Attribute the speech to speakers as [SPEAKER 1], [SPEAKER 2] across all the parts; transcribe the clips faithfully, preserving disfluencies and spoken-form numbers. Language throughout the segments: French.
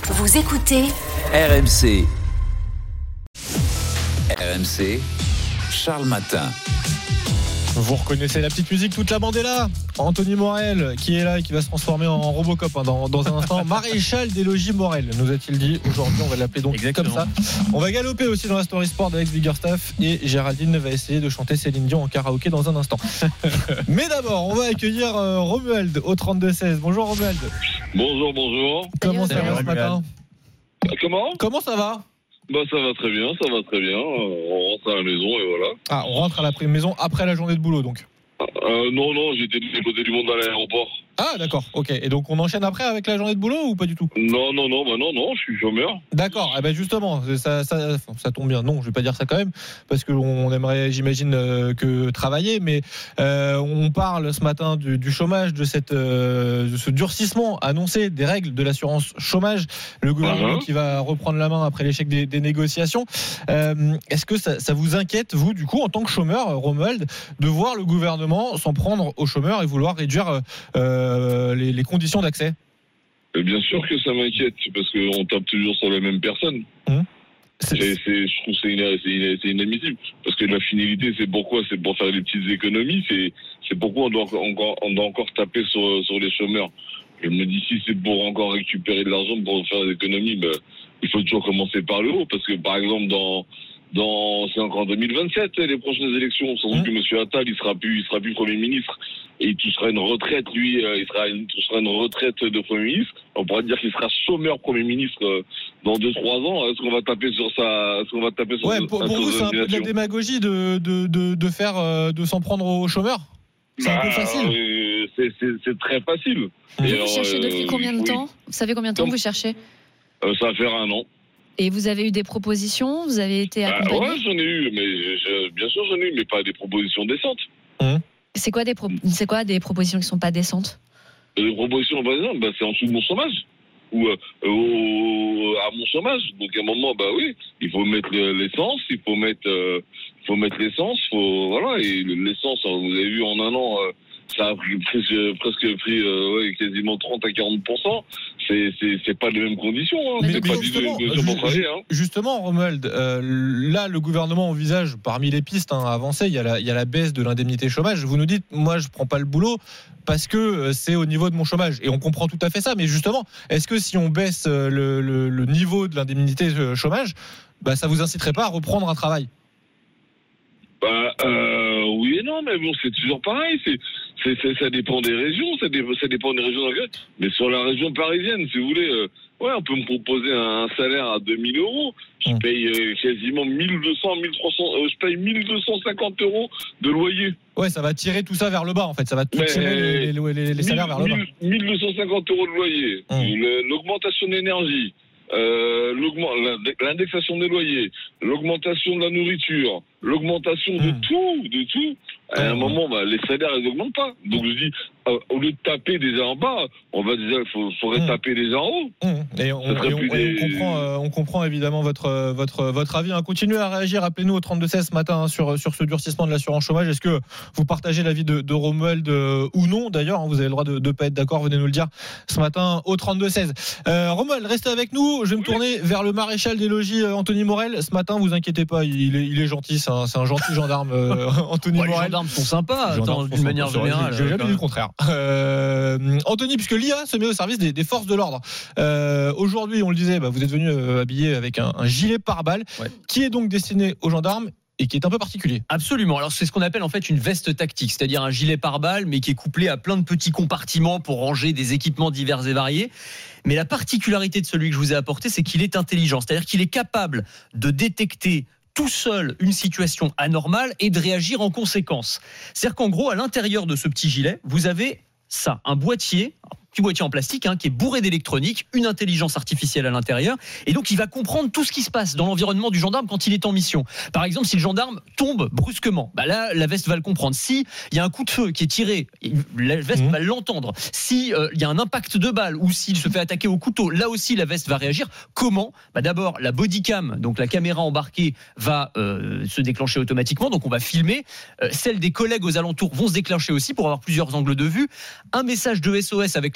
[SPEAKER 1] Vous écoutez
[SPEAKER 2] R M C. R M C, Charles Matin.
[SPEAKER 3] Vous reconnaissez la petite musique, toute la bande est là. Anthony Morel qui est là et qui va se transformer en Robocop hein, dans, dans un instant. Maréchal des logis Morel, nous a-t-il dit. Aujourd'hui, on va l'appeler donc Exactement. Comme ça. On va galoper aussi dans la Story Sport d'Alex Biggerstaff et Géraldine va essayer de chanter Céline Dion en karaoké dans un instant. Mais d'abord, on va accueillir euh, Romuald au trente-deux seize. Bonjour Romuald.
[SPEAKER 4] Bonjour, bonjour.
[SPEAKER 3] Comment ça va ce matin ?
[SPEAKER 4] Comment ?
[SPEAKER 3] Comment ça va ?
[SPEAKER 4] Bah ça va très bien, ça va très bien. Euh, on rentre à la maison et voilà.
[SPEAKER 3] Ah, on rentre à la maison après la journée de boulot donc.
[SPEAKER 4] Euh, non, non, j'étais du côté du monde à l'aéroport.
[SPEAKER 3] Ah d'accord, ok. Et donc on enchaîne après avec la journée de boulot ou pas du tout ?
[SPEAKER 4] Non, non, non, bah non, non, je suis chômeur.
[SPEAKER 3] D'accord, eh ben justement, ça, ça, ça tombe bien. Non, je vais pas dire ça quand même, parce qu'on aimerait, j'imagine, euh, que travailler, mais euh, on parle ce matin du, du chômage, de, cette, euh, de ce durcissement annoncé des règles de l'assurance chômage, le gouvernement uh-huh. qui va reprendre la main après l'échec des, des négociations. Euh, est-ce que ça, ça vous inquiète, vous, du coup, en tant que chômeur, Romuald, de voir le gouvernement s'en prendre aux chômeurs et vouloir réduire euh, les, les conditions d'accès ?
[SPEAKER 4] Et bien sûr que ça m'inquiète, parce qu'on tape toujours sur la même personne.
[SPEAKER 3] Mmh.
[SPEAKER 4] C'est... C'est, c'est, je trouve que c'est, ina, c'est, ina, c'est inadmissible. Parce que la finalité, c'est pourquoi ? C'est pour faire des petites économies. C'est, c'est pourquoi on doit encore, on doit encore taper sur, sur les chômeurs. Je me dis, si c'est pour encore récupérer de l'argent pour faire des économies, ben, il faut toujours commencer par le haut. Parce que, par exemple, dans... Dans, c'est encore en deux mille vingt-sept, les prochaines élections, sans doute mmh. que M. Attal, il sera plus, il sera plus Premier ministre. Et il touchera une retraite, lui, il, sera, il touchera une retraite de Premier ministre. On pourrait dire qu'il sera chômeur Premier ministre dans deux trois ans. Est-ce qu'on va taper sur ça, est-ce qu'on va taper sur
[SPEAKER 3] ouais, pour, pour vous, c'est un peu de la démagogie de, de, de, de faire, de s'en prendre aux chômeurs? C'est bah, un peu facile.
[SPEAKER 4] Euh, c'est, c'est, c'est très facile.
[SPEAKER 5] Vous, vous cherchez depuis euh, combien de oui. temps? Vous savez combien de temps Donc, vous cherchez?
[SPEAKER 4] euh, Ça va faire un an.
[SPEAKER 5] Et vous avez eu des propositions? Vous avez été accompagné?
[SPEAKER 4] bah, Ouais, j'en ai eu, mais je, bien sûr j'en ai eu, mais pas des propositions décentes.
[SPEAKER 3] Mmh.
[SPEAKER 5] C'est quoi des pro- c'est quoi des propositions qui sont pas décentes?
[SPEAKER 4] Des propositions pas décentes, bah, c'est en dessous de mon chômage ou euh, au, à mon chômage. Donc à un moment, bah oui, il faut mettre l'essence, il faut mettre, euh, il faut mettre l'essence, faut voilà. Et l'essence, vous avez vu en un an. Euh, ça a pris presque, presque pris euh, ouais, quasiment trente à quarante pour cent. C'est, c'est, c'est pas les mêmes conditions. Hein.
[SPEAKER 3] Mais,
[SPEAKER 4] c'est
[SPEAKER 3] mais
[SPEAKER 4] pas
[SPEAKER 3] justement,
[SPEAKER 4] du, de, de
[SPEAKER 3] ju-
[SPEAKER 4] pour travailler, hein.
[SPEAKER 3] justement, Romuald, euh, là, le gouvernement envisage, parmi les pistes hein, avancées, il y, a la, il y a la baisse de l'indemnité chômage. Vous nous dites, moi, je prends pas le boulot parce que euh, c'est au niveau de mon chômage. Et on comprend tout à fait ça. Mais justement, est-ce que si on baisse euh, le, le, le niveau de l'indemnité chômage, bah, ça vous inciterait pas à reprendre un travail?
[SPEAKER 4] Bah, euh, oui et non, mais bon, c'est toujours pareil. C'est, c'est, c'est, ça dépend des régions, ça, dé, ça dépend des régions. Mais sur la région parisienne, si vous voulez, euh, ouais, on peut me proposer un, un salaire à deux mille euros. Je mmh. paye euh, quasiment mille deux cents, mille trois cents, euh, je paye mille deux cent cinquante euros de loyer.
[SPEAKER 3] Ouais, ça va tirer tout ça vers le bas, en fait. Ça va tout mais tirer les, les, les, les salaires vers le bas.
[SPEAKER 4] mille deux cent cinquante euros de loyer, mmh. Le, l'augmentation d'énergie. Euh, l'indexation des loyers, l'augmentation de la nourriture, l'augmentation de mmh. tout, de tout. À un mmh. moment, bah, les salaires ils n'augmentent pas. Donc je dis, euh, au lieu de taper déjà en bas, on va dire qu'il faudrait mmh. taper déjà en haut.
[SPEAKER 3] Mmh. Et, on, et, on, et des... on, comprend, euh, on comprend évidemment votre votre votre avis. Hein. Continuez à réagir. Appelez-nous au trente-deux seize ce matin hein, sur sur ce durcissement de l'assurance chômage. Est-ce que vous partagez l'avis de, de Romuald euh, ou non? D'ailleurs, hein, vous avez le droit de ne pas être d'accord. Venez nous le dire ce matin au trente-deux seize. Euh, Romuald, restez avec nous. Je vais me tourner vers le maréchal des logis euh, Anthony Morel. Ce matin, vous inquiétez pas, il est il est gentil. C'est un, c'est un gentil gendarme euh, Anthony
[SPEAKER 6] ouais,
[SPEAKER 3] Morel.
[SPEAKER 6] Les gendarmes sont sympas. Attends, d'une manière générale.
[SPEAKER 3] J'ai jamais dit le contraire. Euh, Anthony, puisque l'I A se met au service des, des forces de l'ordre. Euh, aujourd'hui, on le disait, bah, vous êtes venu euh, habillé avec un, un gilet pare-balles, ouais. qui est donc destiné aux gendarmes et qui est un peu particulier.
[SPEAKER 6] Absolument. Alors c'est ce qu'on appelle en fait une veste tactique, c'est-à-dire un gilet pare-balles, mais qui est couplé à plein de petits compartiments pour ranger des équipements divers et variés. Mais la particularité de celui que je vous ai apporté, c'est qu'il est intelligent, c'est-à-dire qu'il est capable de détecter tout seul une situation anormale et de réagir en conséquence. C'est-à-dire qu'en gros, à l'intérieur de ce petit gilet, vous avez ça, un boîtier, un petit boîtier en plastique hein, qui est bourré d'électronique, une intelligence artificielle à l'intérieur, et donc il va comprendre tout ce qui se passe dans l'environnement du gendarme quand il est en mission. Par exemple, si le gendarme tombe brusquement, bah là la veste va le comprendre. Si il y a un coup de feu qui est tiré, la veste mmh. va l'entendre. Si euh, il y a un impact de balle ou s'il se fait attaquer au couteau, là aussi la veste va réagir. Comment ? Bah d'abord la bodycam, donc la caméra embarquée, va euh, se déclencher automatiquement, donc on va filmer. Euh, celles des collègues aux alentours vont se déclencher aussi pour avoir plusieurs angles de vue. Un message de S O S avec la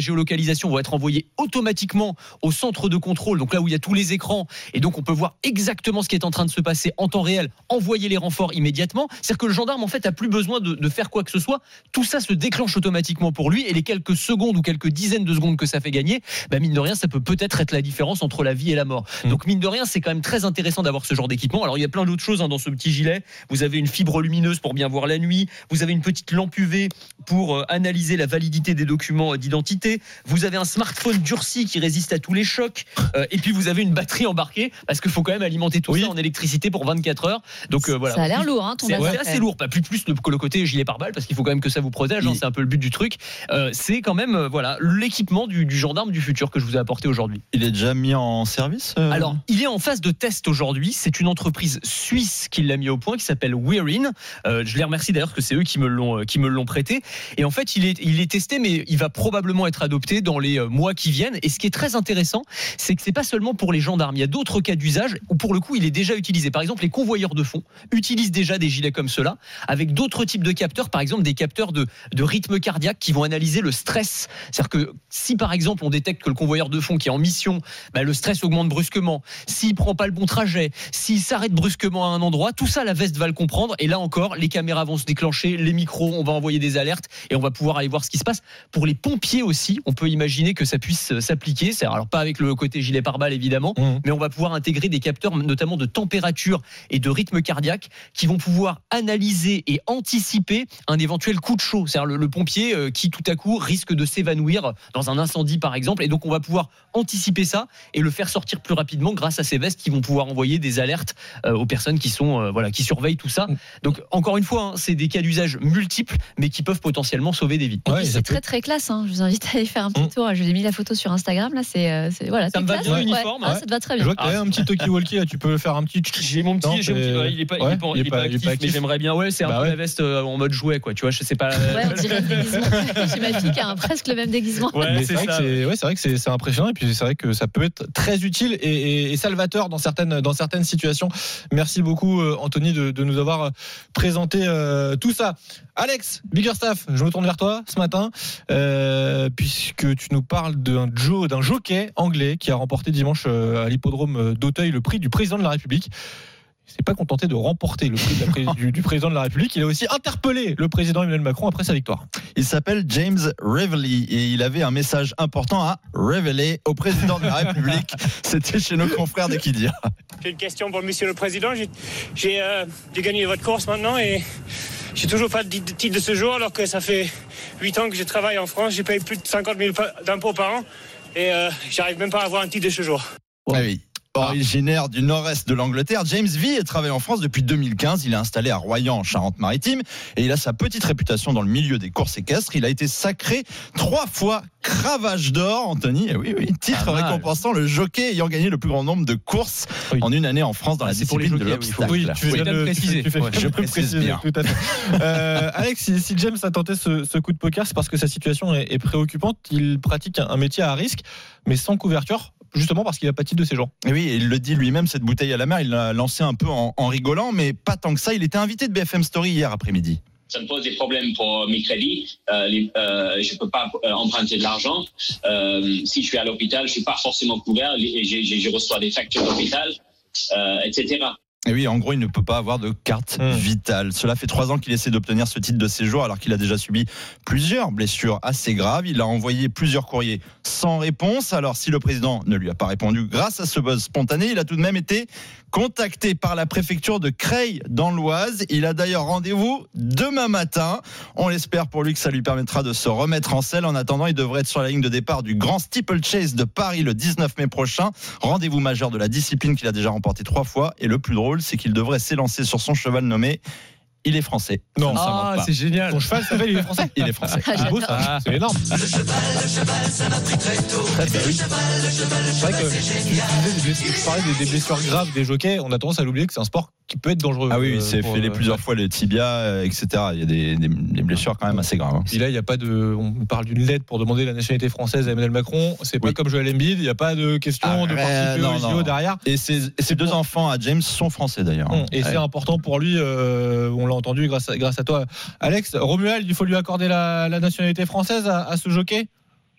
[SPEAKER 6] géolocalisation vont être envoyées automatiquement au centre de contrôle, donc là où il y a tous les écrans, et donc on peut voir exactement ce qui est en train de se passer en temps réel, envoyer les renforts immédiatement. C'est-à-dire que le gendarme en fait a plus besoin de, de faire quoi que ce soit. Tout ça se déclenche automatiquement pour lui, et les quelques secondes ou quelques dizaines de secondes que ça fait gagner, bah mine de rien, ça peut peut-être être la différence entre la vie et la mort. Mmh. Donc mine de rien, c'est quand même très intéressant d'avoir ce genre d'équipement. Alors il y a plein d'autres choses hein, dans ce petit gilet. Vous avez une fibre lumineuse pour bien voir la nuit. Vous avez une petite lampe U V pour euh, analyser la validité des documents d'identité. Vous avez un smartphone durci qui résiste à tous les chocs. Euh, et puis vous avez une batterie embarquée parce qu'il faut quand même alimenter tout oui. ça en électricité pour vingt-quatre heures. Donc euh, voilà.
[SPEAKER 5] Ça a l'air lourd, hein, ton
[SPEAKER 6] C'est, c'est assez lourd, pas plus plus que le côté gilet pare-balles parce qu'il faut quand même que ça vous protège. Hein, c'est un peu le but du truc. Euh, c'est quand même euh, voilà l'équipement du, du gendarme du futur que je vous ai apporté aujourd'hui.
[SPEAKER 1] Il est déjà mis en service euh...
[SPEAKER 6] Alors il est en phase de test aujourd'hui. C'est une entreprise suisse qui l'a mis au point qui s'appelle Weirin. Euh, je les remercie d'ailleurs parce que c'est eux qui me l'ont qui me l'ont prêté. Et en fait il est il est testé, mais il va probablement être adopté dans les mois qui viennent. Et ce qui est très intéressant, c'est que c'est pas seulement pour les gendarmes. Il y a d'autres cas d'usage où pour le coup il est déjà utilisé. Par exemple, les convoyeurs de fonds utilisent déjà des gilets comme cela avec d'autres types de capteurs. Par exemple, des capteurs de de rythme cardiaque qui vont analyser le stress. C'est-à-dire que si par exemple on détecte que le convoyeur de fonds qui est en mission, bah, le stress augmente brusquement, s'il prend pas le bon trajet, s'il s'arrête brusquement à un endroit, tout ça la veste va le comprendre. Et là encore, les caméras vont se déclencher, les micros, on va envoyer des alertes et on va pouvoir aller voir ce qui se passe. Pour les pompiers aussi, on peut imaginer que ça puisse s'appliquer. C'est alors pas avec le côté gilet pare-balles évidemment, mmh. mais on va pouvoir intégrer des capteurs notamment de température et de rythme cardiaque qui vont pouvoir analyser et anticiper un éventuel coup de chaud. C'est-à-dire le, le pompier euh, qui tout à coup risque de s'évanouir dans un incendie par exemple, et donc on va pouvoir anticiper ça et le faire sortir plus rapidement grâce à ces vestes qui vont pouvoir envoyer des alertes euh, aux personnes qui sont euh, voilà qui surveillent tout ça. Donc encore une fois, hein, c'est des cas d'usage multiples, mais qui peuvent potentiellement sauver des vies.
[SPEAKER 5] Ouais, c'est très très classe. Hein. Je vous invite à aller faire un petit mmh. tour. Je vous ai mis la photo sur Instagram. Là, c'est, euh, c'est voilà.
[SPEAKER 6] Ça
[SPEAKER 5] c'est
[SPEAKER 6] me va
[SPEAKER 5] classe,
[SPEAKER 6] bien
[SPEAKER 5] ouais.
[SPEAKER 6] uniforme.
[SPEAKER 5] Ouais. Ah, ça te va très bien.
[SPEAKER 3] Je vois que t'as ah, un petit talkie-walkie là. Tu peux faire un petit.
[SPEAKER 6] J'ai mon petit.
[SPEAKER 3] Non,
[SPEAKER 6] j'ai mon petit ouais, il est pas, ouais, il est pas, il est pas, actif, il est pas actif, mais j'aimerais bien. Ouais, c'est bah un ouais. peu la veste euh, en mode jouet, quoi. Tu vois, je sais pas.
[SPEAKER 5] Ouais, on dirait le déguisement. J'ai ma fille qui a un, presque le même déguisement.
[SPEAKER 3] Ouais, c'est, c'est, vrai que c'est, ouais, c'est vrai que c'est, c'est impressionnant. Et puis c'est vrai que ça peut être très utile et, et, et salvateur dans certaines dans certaines situations. Merci beaucoup, Anthony, de, de nous avoir présenté euh, tout ça. Alex Biggerstaff, je me tourne vers toi ce matin, euh, puisque tu nous parles d'un, jo- d'un jockey anglais qui a remporté dimanche à l'hippodrome d'Auteuil le prix du président de la République. Il s'est pas contenté de remporter le prix de la pré- du, du président de la République, il a aussi interpellé le président Emmanuel Macron après sa victoire.
[SPEAKER 1] Il s'appelle James Reveley et il avait un message important à révéler au président de la République. C'était chez nos confrères d'Equidia.
[SPEAKER 7] J'ai une question pour Monsieur le Président. J'ai, j'ai, euh, j'ai gagné votre course maintenant et j'ai toujours pas de titre de séjour alors que ça fait huit ans que je travaille en France. J'ai payé plus de cinquante mille d'impôts par an et euh, j'arrive même pas à avoir un titre de séjour.
[SPEAKER 1] Ah oui. Originaire du nord-est de l'Angleterre, James vit et travaille en France depuis deux mille quinze. Il est installé à Royan, en Charente-Maritime, et il a sa petite réputation dans le milieu des courses équestres. Il a été sacré trois fois Cravache d'or, Anthony. Et oui, oui, titre ah, récompensant le jockey ayant gagné le plus grand nombre de courses oui. en une année en France dans ah, la discipline de l'obstacle.
[SPEAKER 3] Oui, tu veux le préciser. Tu fais, ouais, je peux préciser bien. Tout à fait. euh, Alex, si, si James a tenté ce, ce coup de poker, c'est parce que sa situation est, est préoccupante. Il pratique un, un métier à risque, mais sans couverture. Justement parce qu'il n'a pas de titre de séjour. Et
[SPEAKER 1] oui, il le dit lui-même, cette bouteille à la mer, il l'a lancé un peu en, en rigolant, mais pas tant que ça. Il était invité de B F M Story hier après-midi.
[SPEAKER 8] Ça me pose des problèmes pour mes crédits. Euh, les, euh, je ne peux pas euh, emprunter de l'argent. Euh, si je suis à l'hôpital, je ne suis pas forcément couvert. Et j'ai, j'ai, je reçois des factures d'hôpital, euh, et cetera.
[SPEAKER 1] Et oui, en gros, il ne peut pas avoir de carte mmh. vitale. Cela fait trois ans qu'il essaie d'obtenir ce titre de séjour alors qu'il a déjà subi plusieurs blessures assez graves. Il a envoyé plusieurs courriers sans réponse. Alors, si le président ne lui a pas répondu grâce à ce buzz spontané, il a tout de même été contacté par la préfecture de Creil dans l'Oise. Il a d'ailleurs rendez-vous demain matin. On l'espère pour lui que ça lui permettra de se remettre en selle. En attendant, il devrait être sur la ligne de départ du Grand Steeplechase de Paris le dix-neuf mai prochain. Rendez-vous majeur de la discipline qu'il a déjà remporté trois fois. Et le plus drôle, c'est qu'il devrait s'élancer sur son cheval nommé Il est français.
[SPEAKER 3] Non, ah, c'est génial. Ton cheval s'appelle Il est français.
[SPEAKER 1] Il est français.
[SPEAKER 3] Ah, c'est beau, ça. Ah, c'est énorme. Le cheval, le cheval, ça m'a pris très tôt. Très, très, oui. Le cheval, le cheval, le cheval. C'est vrai que tu, tu parlais des, des blessures graves des jockeys. On a tendance à l'oublier que c'est un sport qui peut être dangereux.
[SPEAKER 1] Ah oui, il s'est fait euh, plusieurs fois les tibias, et cetera. Il y a des, des, des blessures quand même assez graves. Hein.
[SPEAKER 3] Et là, il y a pas de. On parle d'une lettre pour demander la nationalité française à Emmanuel Macron. C'est pas oui. comme Joel Embiid. Il n'y a pas de question ah, de participer au J O derrière.
[SPEAKER 1] Et ses, ses deux enfants à James sont français d'ailleurs.
[SPEAKER 3] Hum, et ouais. c'est important pour lui. Euh, on l'a entendu grâce à, grâce à toi, Alex. Romuald, il faut lui accorder la, la nationalité française à, à ce jockey.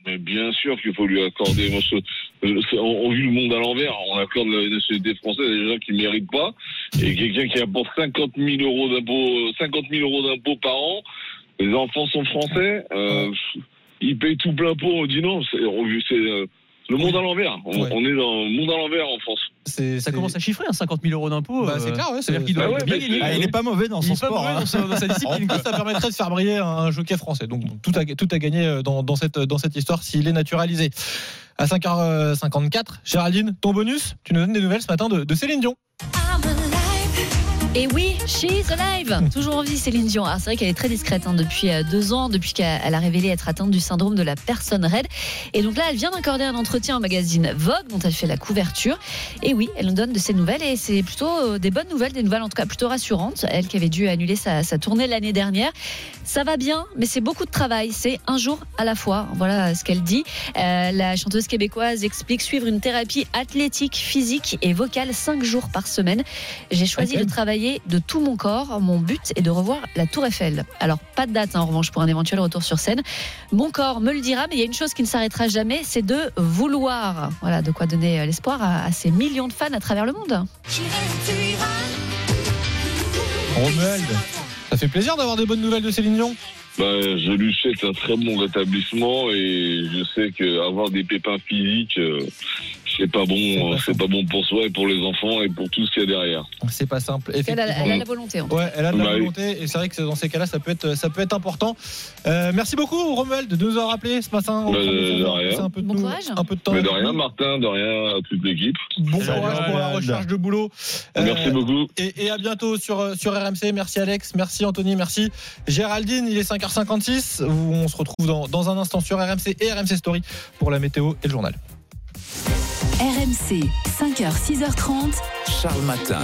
[SPEAKER 4] Mais bien sûr qu'il faut lui accorder. Moi, je, je, on, on vit le monde à l'envers. On accorde la nationalité française à des gens qui ne méritent pas. Et quelqu'un qui apporte cinquante mille euros d'impôts, cinquante mille euros d'impôts par an. Les enfants sont français. Euh, ils payent tout plein pot. On dit non. C'est, on, c'est euh, le monde à l'envers. On,
[SPEAKER 3] Ouais.
[SPEAKER 4] on est dans le monde à l'envers en France.
[SPEAKER 3] C'est,
[SPEAKER 6] Ça
[SPEAKER 3] c'est-
[SPEAKER 6] commence à chiffrer, hein, cinquante mille euros d'impôts.
[SPEAKER 3] Bah, c'est clair, ouais,
[SPEAKER 6] C'est-à-dire
[SPEAKER 3] c'est-
[SPEAKER 6] qu'il doit
[SPEAKER 4] bah ouais,
[SPEAKER 6] bien
[SPEAKER 4] mais
[SPEAKER 6] gagner.
[SPEAKER 4] c'est-
[SPEAKER 1] Ah, il est pas mauvais dans
[SPEAKER 6] Il
[SPEAKER 1] son
[SPEAKER 6] est pas
[SPEAKER 1] sport.
[SPEAKER 6] mauvais
[SPEAKER 1] hein.
[SPEAKER 6] dans sa- dans sa discipline.
[SPEAKER 3] En plus, ça permettrait de faire briller un jockey français. Donc tout a, tout a gagné dans, dans, cette, dans cette histoire s'il est naturalisé. À cinq heures cinquante-quatre, Géraldine, ton bonus, tu nous donnes des nouvelles ce matin de, de Céline Dion.
[SPEAKER 5] Et oui, she's alive. Toujours en vie, Céline Dion. Alors, c'est vrai qu'elle est très discrète hein, depuis euh, deux ans, depuis qu'elle a révélé être atteinte du syndrome de la personne raide. Et donc là, elle vient d'accorder un entretien au magazine Vogue, dont elle fait la couverture. Et oui, elle nous donne de ses nouvelles. Et c'est plutôt euh, des bonnes nouvelles, des nouvelles en tout cas plutôt rassurantes. Elle qui avait dû annuler sa, sa tournée l'année dernière. Ça va bien, mais c'est beaucoup de travail. C'est un jour à la fois. Voilà ce qu'elle dit. Euh, la chanteuse québécoise explique suivre une thérapie athlétique, physique et vocale cinq jours par semaine. J'ai choisi
[SPEAKER 3] Ok.
[SPEAKER 5] de travailler de tout mon corps. Mon but est de revoir la Tour Eiffel. Alors, pas de date hein, en revanche pour un éventuel retour sur scène. Mon corps me le dira, mais il y a une chose qui ne s'arrêtera jamais, c'est de vouloir. Voilà, de quoi donner l'espoir à, à ces millions de fans à travers le monde.
[SPEAKER 3] Romuald, ça fait plaisir d'avoir des bonnes nouvelles de Céline Dion.
[SPEAKER 4] Bah, je lui souhaite un très bon rétablissement et je sais qu'avoir des pépins physiques, euh, c'est pas bon,
[SPEAKER 3] C'est pas
[SPEAKER 4] c'est pas bon pour soi et pour les enfants et pour tout ce qu'il y a derrière.
[SPEAKER 3] C'est pas simple.
[SPEAKER 5] Elle a,
[SPEAKER 3] Effectivement.
[SPEAKER 5] elle a la volonté. En tout cas.
[SPEAKER 3] Ouais, elle a de la
[SPEAKER 4] Bah oui.
[SPEAKER 3] volonté et c'est vrai que dans ces cas-là, ça peut être, ça peut être important. Euh, merci beaucoup, Romuald, de nous avoir rappelé ce matin.
[SPEAKER 4] Bah, de rien.
[SPEAKER 3] C'est un peu de
[SPEAKER 5] Bon
[SPEAKER 3] nous-
[SPEAKER 5] courage.
[SPEAKER 3] un peu de temps.
[SPEAKER 4] Mais de
[SPEAKER 3] avec
[SPEAKER 4] rien,
[SPEAKER 3] nous.
[SPEAKER 4] Martin, de rien à toute l'équipe.
[SPEAKER 3] Bon
[SPEAKER 6] Salut,
[SPEAKER 3] courage pour la
[SPEAKER 1] Romuald.
[SPEAKER 3] recherche de boulot. Euh,
[SPEAKER 4] Merci beaucoup.
[SPEAKER 3] Et, et à bientôt sur, sur R M C. Merci Alex, merci Anthony, merci Géraldine. Il est cinq heures cinquante-six. On se retrouve dans, dans un instant sur R M C et R M C Story pour la météo et le journal.
[SPEAKER 9] R M C, cinq heures, six heures trente.
[SPEAKER 2] Charles Matin.